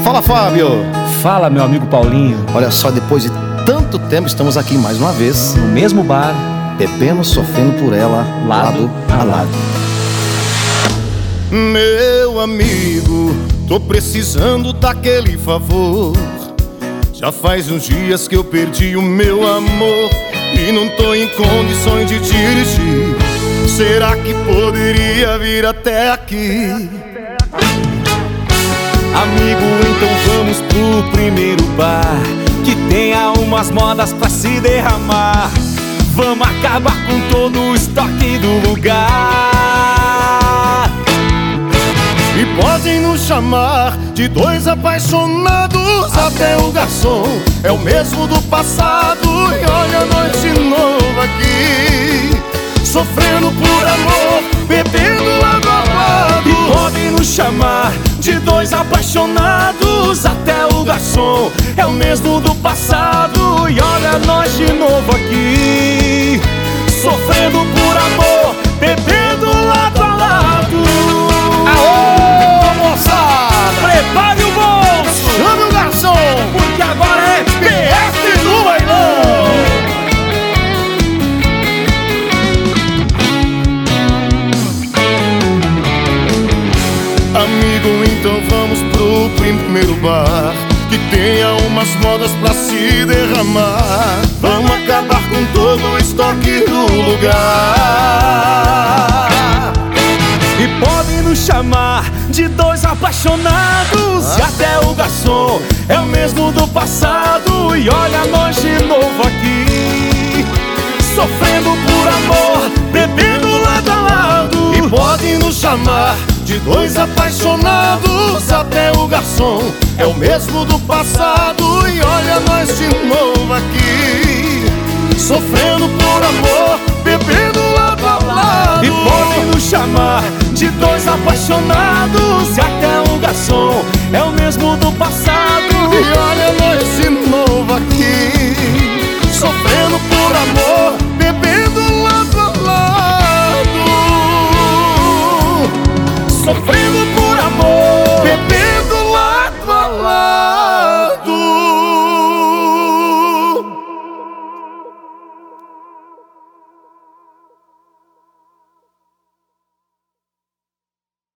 Fala, Fábio. Fala, meu amigo Paulinho. Olha só, depois de tanto tempo estamos aqui mais uma vez, No mesmo bar, bebendo, sofrendo por ela, lado a lado. Meu amigo, tô precisando daquele favor. Já faz uns dias que eu perdi o meu amor e não tô em condições de dirigir. Será que poderia vir até aqui? Amigo, então vamos pro primeiro bar que tenha umas modas pra se derramar. Vamos acabar com todo o estoque do lugar. E podem nos chamar de dois apaixonados. Até o garçom é o mesmo do passado. E olha nós de novo aqui, sofrendo por amor, bebendo lado a lado. E podem nos chamar de dois apaixonados. Até o garçom é o mesmo do passado. E olha nós de novo aqui, sofrendo por amor, bebendo lado a lado. Aô, moçada! Prepare o bolso, Chame o garçom, porque agora é PF do bailão! Amigo, então vamos pro primeiro bar que tenha umas modas pra se derramar. Vamos acabar com todo o estoque do lugar. E podem nos chamar de dois apaixonados. E até o garçom é o mesmo do passado. E olha nós de novo aqui, sofrendo por amor, bebendo lado a lado. E podem nos chamar de dois apaixonados. Até o garçom é o mesmo do passado. E olha nós de novo aqui, sofrendo por amor, bebendo lado a lado. E podem nos chamar de dois apaixonados. E até o garçom é o mesmo do passado. E olha nós de novo aqui,